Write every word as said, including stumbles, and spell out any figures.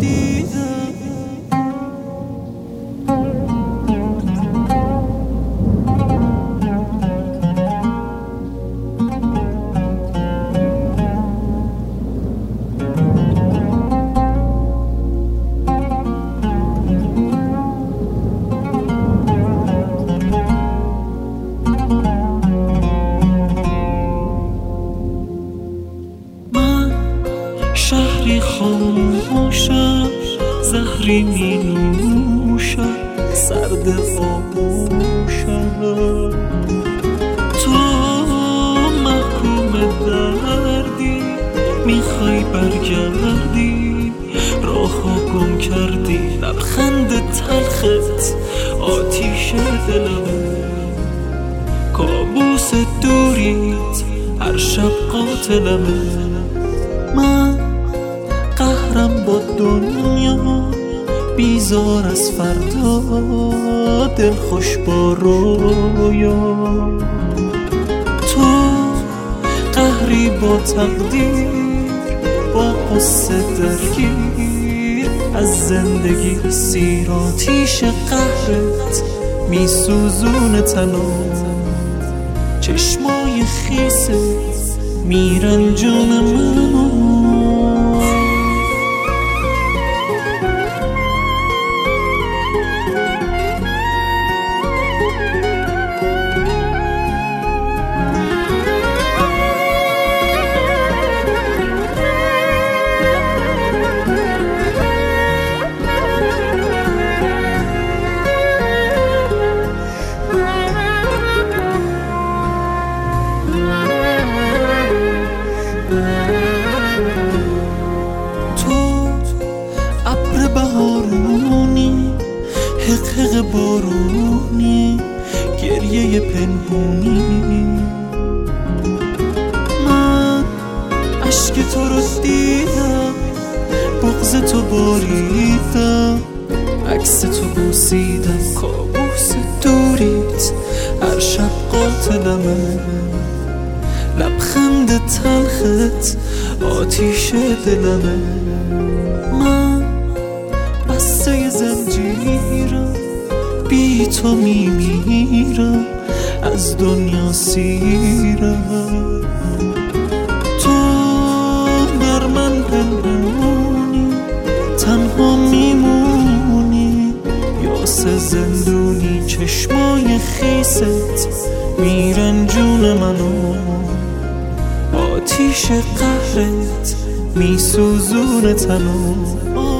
دیدم. شهری خاموشم، زهری می نوشم، سرد آغوشم. تو محکوم دردی، میخوای برگردی، راهو گم کردی. لبخند تلخت آتیش دلمه، کابوس دوریت هر شب قاتلمه. من قهرم با دنیا، بیزار از فردا، دل خوش با رویا. تو قهری با تقدیر، با قصه درگیر، از زندگی سیر. آتیش قهرت میسوزونه تنو، چشمای خیست میرن جون منو. حق حق بارونی، گریه پنهونی. من عشق تو رو دیدم، بغض تو باریدم، عکس تو بوسیدم، کابوس دوریت هر شب قاتلمه. لبخند تلخت آتیش دلمه. من بسته زنجیرم، بی تو میمیرم، از دنیا سیرم. تو بر من پنهونی، تنها میمونی، یاس زندونی. چشمای خیست میرن جون منو، آتیش قهرت میسوزونه تنو.